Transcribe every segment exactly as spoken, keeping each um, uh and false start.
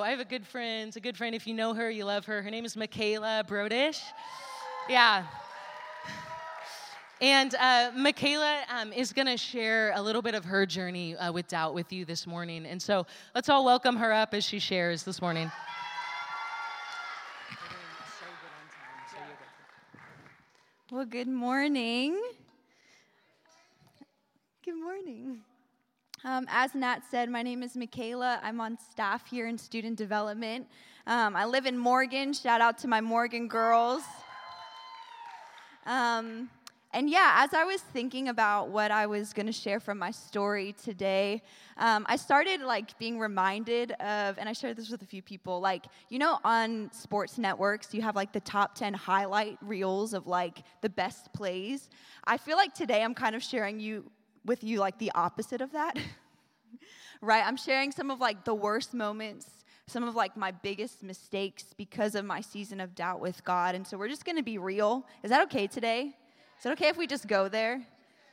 I have a good friend, a good friend. If you know her, you love her. Her name is Michaela Brodish. Yeah. And uh, Michaela um, is going to share a little bit of her journey uh, with doubt with you this morning. And so let's all welcome her up as she shares this morning. Well, good morning. Good morning. Um, as Nat said, my name is Michaela. I'm on staff here in student development. Um, I live in Morgan. Shout out to my Morgan girls. Um, and yeah, as I was thinking about what I was going to share from my story today, um, I started like being reminded of, and I shared this with a few people, like, you know, on sports networks, you have like the top ten highlight reels of like the best plays. I feel like today I'm kind of sharing you with you like the opposite of that, right? I'm sharing some of like the worst moments, some of like my biggest mistakes because of my season of doubt with God. And so we're just going to be real. Is that okay today? Is it okay if we just go there?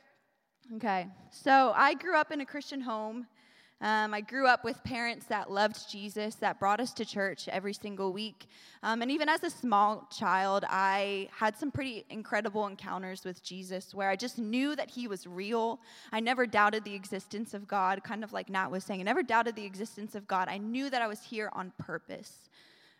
Okay. So I grew up in a Christian home. Um, I grew up with parents that loved Jesus, that brought us to church every single week. Um, and even as a small child, I had some pretty incredible encounters with Jesus where I just knew that he was real. I never doubted the existence of God, kind of like Nat was saying. I never doubted the existence of God. I knew that I was here on purpose.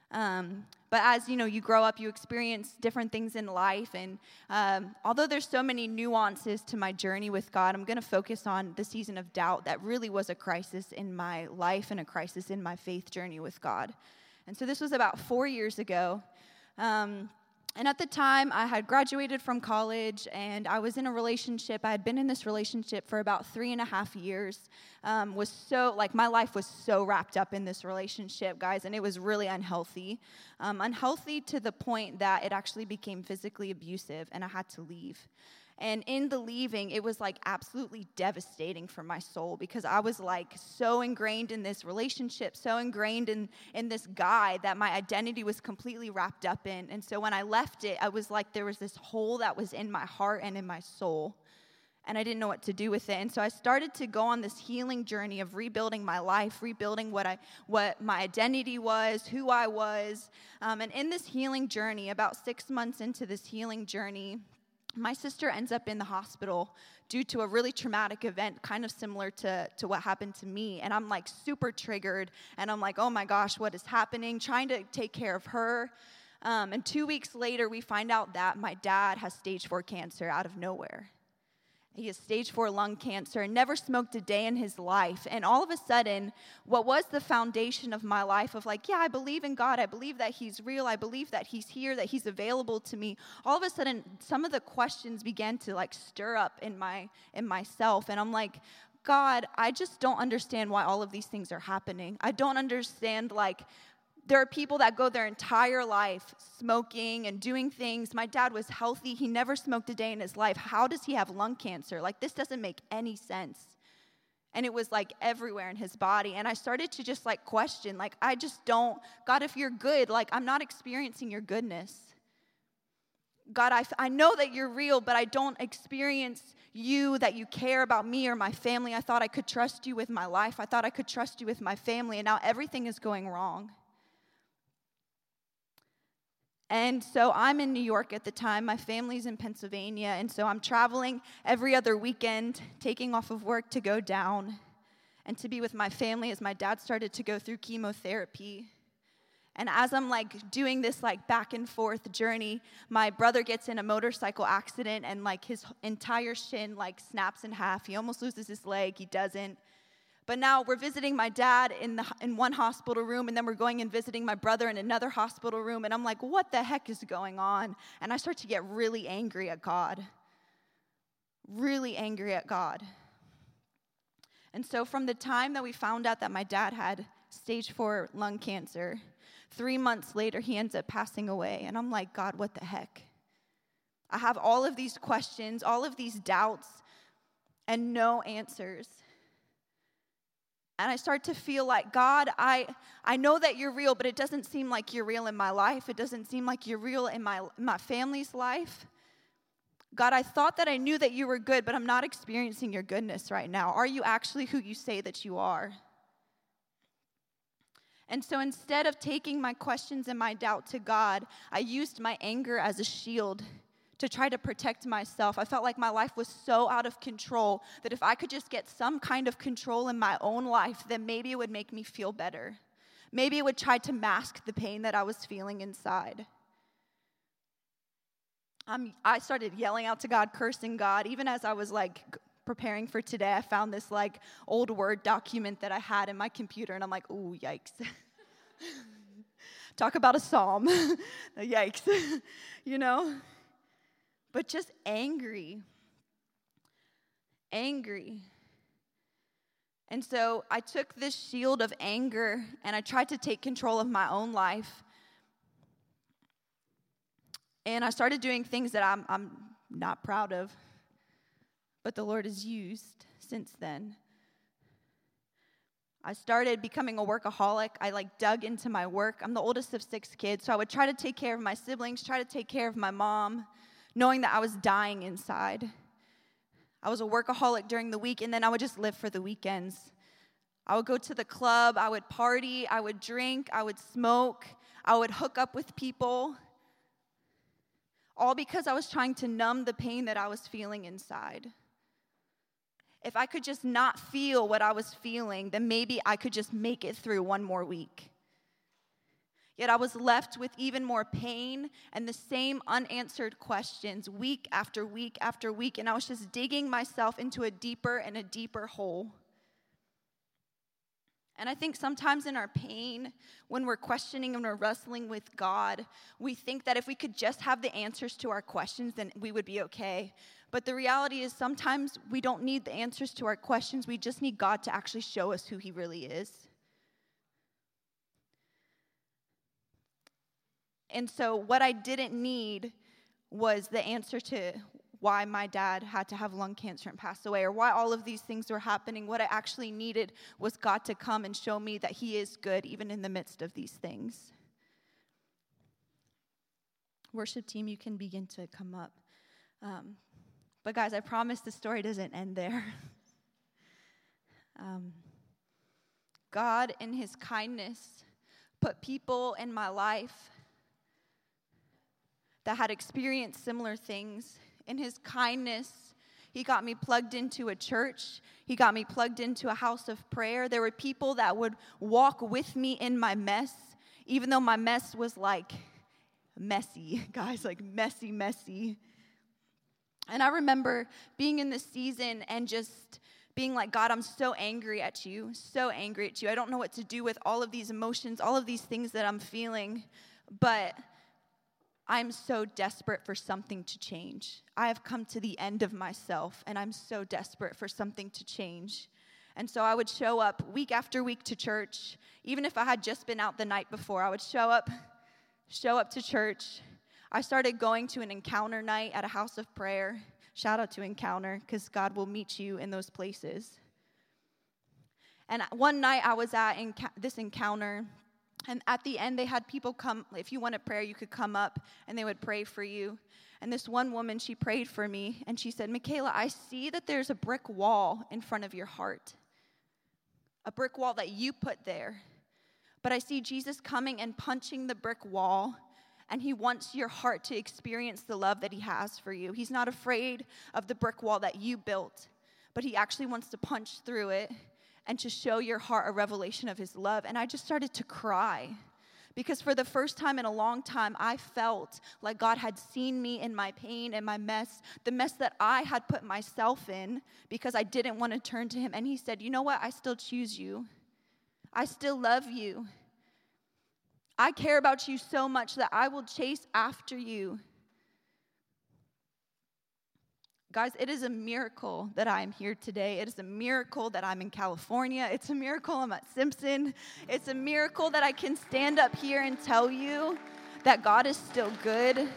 Um, but as, you know, you grow up, you experience different things in life. And um, although there's so many nuances to my journey with God, I'm going to focus on the season of doubt that really was a crisis in my life and a crisis in my faith journey with God. And so this was about four years ago. Um, and at the time, I had graduated from college, and I was in a relationship. I had been in this relationship for about three and a half years. Um, was so, like, my life was so wrapped up in this relationship, guys, and it was really unhealthy. Um, unhealthy to the point that it actually became physically abusive, and I had to leave. And in the leaving, it was, like, absolutely devastating for my soul because I was, like, so ingrained in this relationship, so ingrained in, in this guy that my identity was completely wrapped up in. And so when I left it, I was like there was this hole that was in my heart and in my soul, and I didn't know what to do with it. And so I started to go on this healing journey of rebuilding my life, rebuilding what I, what my identity was, who I was. Um, and in this healing journey, about six months into this healing journey, my sister ends up in the hospital due to a really traumatic event, kind of similar to, to what happened to me. And I'm like super triggered. And I'm like, oh my gosh, what is happening? Trying to take care of her. Um, and two weeks later, we find out that my dad has stage four cancer out of nowhere. He has stage four lung cancer and never smoked a day in his life. And all of a sudden, what was the foundation of my life of like, yeah, I believe in God. I believe that he's real. I believe that he's here, that he's available to me. All of a sudden, some of the questions began to like stir up in my in myself. And I'm like, God, I just don't understand why all of these things are happening. I don't understand like, there are people that go their entire life smoking and doing things. My dad was healthy. He never smoked a day in his life. How does he have lung cancer? Like, this doesn't make any sense. And it was, like, everywhere in his body. And I started to just, like, question, like, I just don't, God, if you're good, like, I'm not experiencing your goodness. God, I, I know that you're real, but I don't experience you, that you care about me or my family. I thought I could trust you with my life. I thought I could trust you with my family. And now everything is going wrong. And so I'm in New York at the time. My family's in Pennsylvania. And so I'm traveling every other weekend, taking off of work to go down and to be with my family as my dad started to go through chemotherapy. And as I'm like doing this like back and forth journey, my brother gets in a motorcycle accident and like his entire shin like snaps in half. He almost loses his leg. He doesn't. But now we're visiting my dad in the in one hospital room, and then we're going and visiting my brother in another hospital room, and I'm like, what the heck is going on? And I start to get really angry at God. Really angry at God. And so from the time that we found out that my dad had stage four lung cancer, three months later, he ends up passing away. And I'm like, God, what the heck? I have all of these questions, all of these doubts, and no answers. And I start to feel like, God, I I know that you're real, but it doesn't seem like you're real in my life. It doesn't seem like you're real in my, my family's life. God, I thought that I knew that you were good, but I'm not experiencing your goodness right now. Are you actually who you say that you are? And so instead of taking my questions and my doubt to God, I used my anger as a shield to try to protect myself. I felt like my life was so out of control that if I could just get some kind of control in my own life, then maybe it would make me feel better. Maybe it would try to mask the pain that I was feeling inside. Um, I started yelling out to God, cursing God. Even as I was like preparing for today, I found this like old Word document that I had in my computer, and I'm like, ooh, yikes. Talk about a psalm. Yikes. You know? But just angry. Angry. And so I took this shield of anger and I tried to take control of my own life. And I started doing things that I'm, I'm not proud of, but the Lord has used since then. I started becoming a workaholic. I like dug into my work. I'm the oldest of six kids, so I would try to take care of my siblings, try to take care of my mom, knowing that I was dying inside. I was a workaholic during the week, and then I would just live for the weekends. I would go to the club, I would party, I would drink, I would smoke, I would hook up with people, all because I was trying to numb the pain that I was feeling inside. If I could just not feel what I was feeling, then maybe I could just make it through one more week. Yet I was left with even more pain and the same unanswered questions week after week after week, and I was just digging myself into a deeper and a deeper hole. And I think sometimes in our pain, when we're questioning and we're wrestling with God, we think that if we could just have the answers to our questions, then we would be okay. But the reality is sometimes we don't need the answers to our questions. We just need God to actually show us who He really is. And so what I didn't need was the answer to why my dad had to have lung cancer and pass away, or why all of these things were happening. What I actually needed was God to come and show me that He is good even in the midst of these things. Worship team, you can begin to come up. Um, but guys, I promise the story doesn't end there. um, God, in His kindness, put people in my life that had experienced similar things. In His kindness, He got me plugged into a church. He got me plugged into a house of prayer. There were people that would walk with me in my mess, even though my mess was like messy, guys, like messy, messy. And I remember being in this season and just being like, God, I'm so angry at you, so angry at you. I don't know what to do with all of these emotions, all of these things that I'm feeling, but I'm so desperate for something to change. I have come to the end of myself, and I'm so desperate for something to change. And so I would show up week after week to church. Even if I had just been out the night before, I would show up, show up to church. I started going to an encounter night at a house of prayer. Shout out to Encounter, because God will meet you in those places. And one night I was at enc- this encounter, and at the end, they had people come. If you wanted prayer, you could come up, and they would pray for you. And this one woman, she prayed for me, and she said, Michaela, I see that there's a brick wall in front of your heart, a brick wall that you put there. But I see Jesus coming and punching the brick wall, and He wants your heart to experience the love that He has for you. He's not afraid of the brick wall that you built, but He actually wants to punch through it and to show your heart a revelation of His love. And I just started to cry, because for the first time in a long time, I felt like God had seen me in my pain and my mess, the mess that I had put myself in because I didn't want to turn to Him. And He said, you know what? I still choose you. I still love you. I care about you so much that I will chase after you. Guys, it is a miracle that I am here today. It is a miracle that I'm in California. It's a miracle I'm at Simpson. It's a miracle that I can stand up here and tell you that God is still good.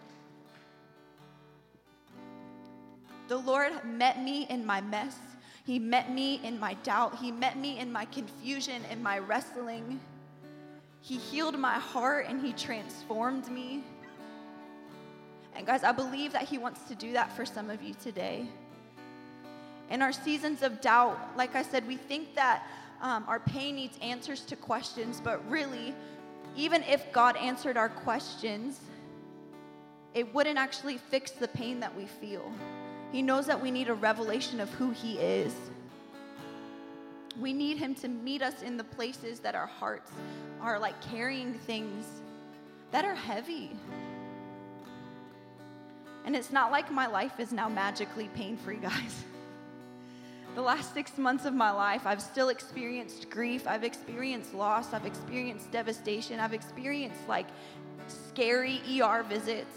The Lord met me in my mess. He met me in my doubt. He met me in my confusion and my wrestling. He healed my heart and He transformed me. And guys, I believe that He wants to do that for some of you today. In our seasons of doubt, like I said, we think that um, our pain needs answers to questions, but really, even if God answered our questions, it wouldn't actually fix the pain that we feel. He knows that we need a revelation of who He is. We need Him to meet us in the places that our hearts are like carrying things that are heavy. And it's not like my life is now magically pain-free, guys. The last six months of my life, I've still experienced grief. I've experienced loss. I've experienced devastation. I've experienced like scary E R visits.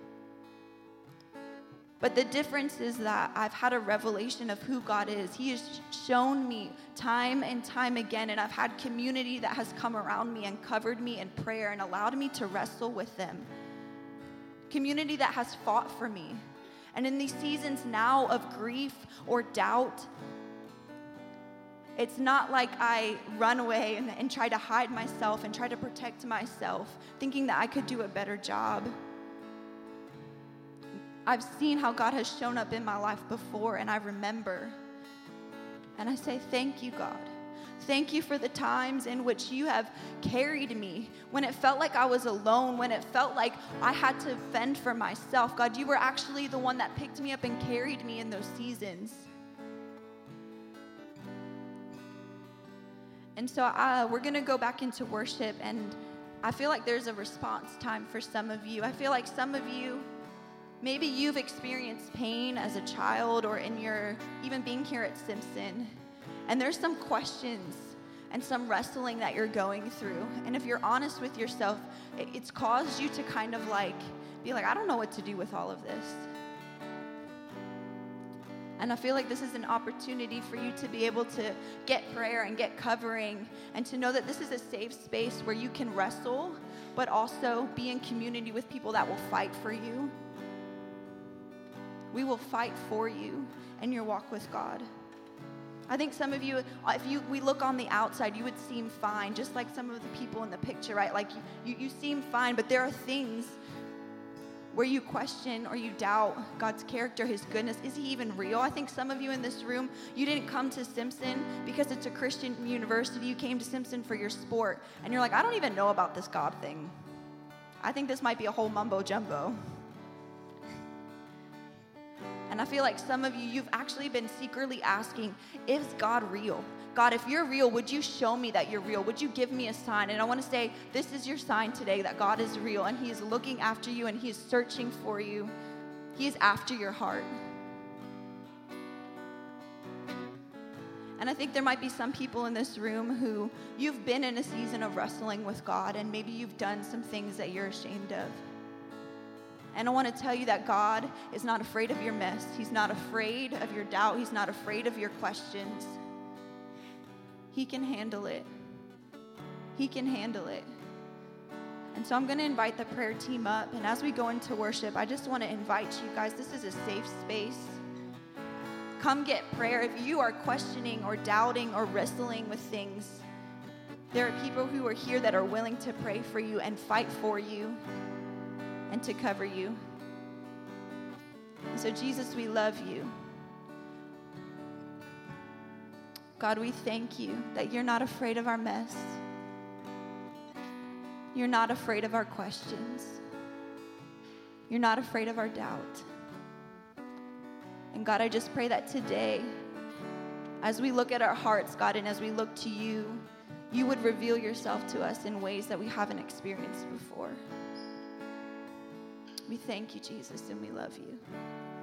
But the difference is that I've had a revelation of who God is. He has shown me time and time again, and I've had community that has come around me and covered me in prayer and allowed me to wrestle with them. Community that has fought for me. And in these seasons now of grief or doubt, it's not like I run away and, and try to hide myself and try to protect myself, thinking that I could do a better job. I've seen how God has shown up in my life before, and I remember. And I say, thank you, God. Thank you for the times in which you have carried me. When it felt like I was alone, when it felt like I had to fend for myself. God, you were actually the one that picked me up and carried me in those seasons. And so uh, we're going to go back into worship, and I feel like there's a response time for some of you. I feel like some of you, maybe you've experienced pain as a child or in your, even being here at Simpson. And there's some questions and some wrestling that you're going through. And if you're honest with yourself, it, it's caused you to kind of like, be like, I don't know what to do with all of this. And I feel like this is an opportunity for you to be able to get prayer and get covering and to know that this is a safe space where you can wrestle, but also be in community with people that will fight for you. We will fight for you in your walk with God. I think some of you, if you we look on the outside, you would seem fine, just like some of the people in the picture, right? Like you, you, you seem fine, but there are things where you question or you doubt God's character, His goodness. Is He even real? I think some of you in this room, you didn't come to Simpson because it's a Christian university. You came to Simpson for your sport. And you're like, I don't even know about this God thing. I think this might be a whole mumbo jumbo. And I feel like some of you, you've actually been secretly asking, is God real? God, if you're real, would you show me that you're real? Would you give me a sign? And I want to say, this is your sign today that God is real, and He is looking after you, and He is searching for you. He is after your heart. And I think there might be some people in this room who you've been in a season of wrestling with God, and maybe you've done some things that you're ashamed of. And I want to tell you that God is not afraid of your mess. He's not afraid of your doubt. He's not afraid of your questions. He can handle it. He can handle it. And so I'm going to invite the prayer team up. And as we go into worship, I just want to invite you guys. This is a safe space. Come get prayer. If you are questioning or doubting or wrestling with things, there are people who are here that are willing to pray for you and fight for you and to cover you. And so, Jesus, we love you. God, we thank you that you're not afraid of our mess. You're not afraid of our questions. You're not afraid of our doubt. And God, I just pray that today, as we look at our hearts, God, and as we look to you, you would reveal yourself to us in ways that we haven't experienced before. We thank you, Jesus, and we love you.